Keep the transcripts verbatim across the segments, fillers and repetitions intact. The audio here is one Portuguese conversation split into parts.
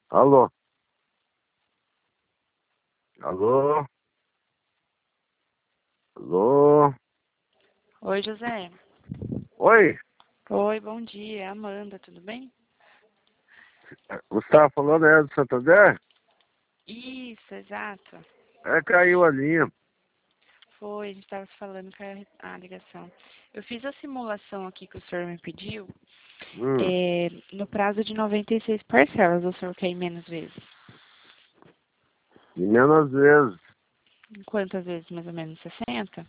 Alô? Alô? Alô? Oi, José. Oi? Oi, bom dia. É a Amanda, tudo bem? Você estava falando é do Santander? Isso, exato. É, caiu a linha. Foi, a gente estava falando com a, a ligação. Eu fiz a simulação aqui que o senhor me pediu, Hum, é, no prazo de noventa e seis parcelas. O senhor quer ir menos vezes? e menos vezes. Quantas vezes, mais ou menos? sessenta?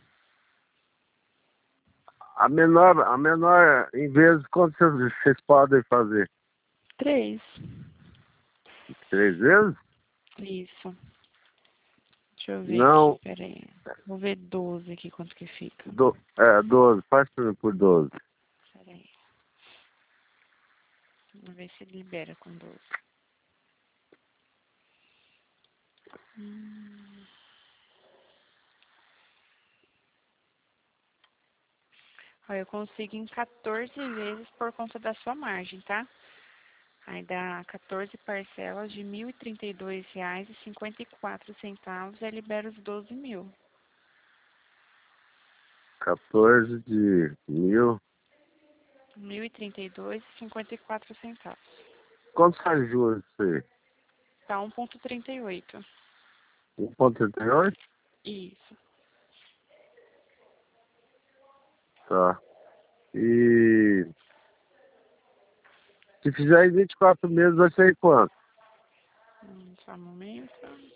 A menor, a menor, em vezes, quanto vocês, vocês podem fazer? Três. Três vezes? Isso. Deixa eu ver aqui, Não, peraí. Vou ver doze aqui, quanto que fica. do, é, doze. Faz por, por doze. Peraí. Vamos ver se ele libera com doze. Hum. Ó, eu consigo em quatorze vezes por conta da sua margem, tá? Aí dá quatorze parcelas de mil e trinta e dois reais e cinquenta e quatro centavos. Aí libera os doze mil. quatorze de mil. Mil e trinta e dois e cinquenta e quatro centavos. Quantos faz juros isso aí? Tá um ponto trinta e oito. um vírgula trinta e oito? Isso. Tá. E se fizer em vinte e quatro meses, vai ser quanto? Hum, só um momento.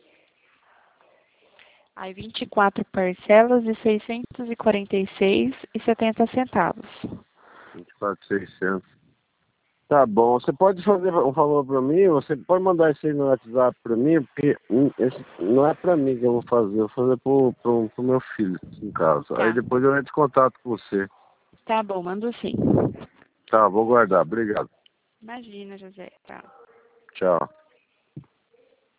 Aí vinte e quatro parcelas de seiscentos e quarenta e seis e setenta centavos. vinte e quatro mil e seiscentos. Tá bom. Você pode fazer um favor pra mim? Você pode mandar isso aí no WhatsApp pra mim? Porque hum, esse não é pra mim que eu vou fazer. Eu vou fazer pro, pro, pro meu filho, em casa. Aí Tá. depois eu entro em contato com você. Tá bom, mando sim. Tá, vou guardar. Obrigado. Imagina, José. Tá. Tchau.